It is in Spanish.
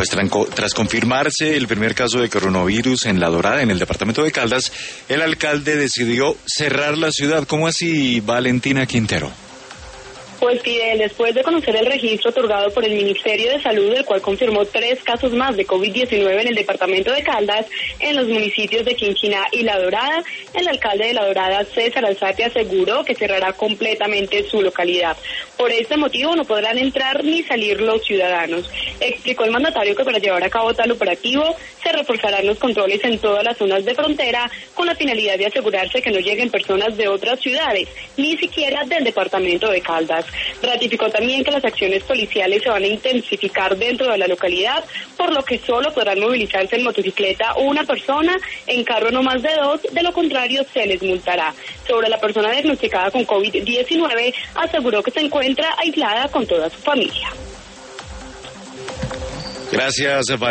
Pues tras confirmarse el primer caso de coronavirus en La Dorada, en el departamento de Caldas, el alcalde decidió cerrar la ciudad. ¿Cómo así, Valentina Quintero? Pues Fidel, después de conocer el registro otorgado por el Ministerio de Salud, el cual confirmó 3 casos más de COVID-19 en el departamento de Caldas, en los municipios de Quinquiná y La Dorada, el alcalde de La Dorada, César Alzate, aseguró que cerrará completamente su localidad. Por este motivo no podrán entrar ni salir los ciudadanos. Explicó el mandatario que para llevar a cabo tal operativo se reforzarán los controles en todas las zonas de frontera con la finalidad de asegurarse que no lleguen personas de otras ciudades, ni siquiera del departamento de Caldas. Ratificó también que las acciones policiales se van a intensificar dentro de la localidad, por lo que solo podrán movilizarse en motocicleta una persona, en carro no más de 2, de lo contrario se les multará. Sobre la persona diagnosticada con COVID-19, aseguró que se encuentra aislada con toda su familia. Gracias, Valentina.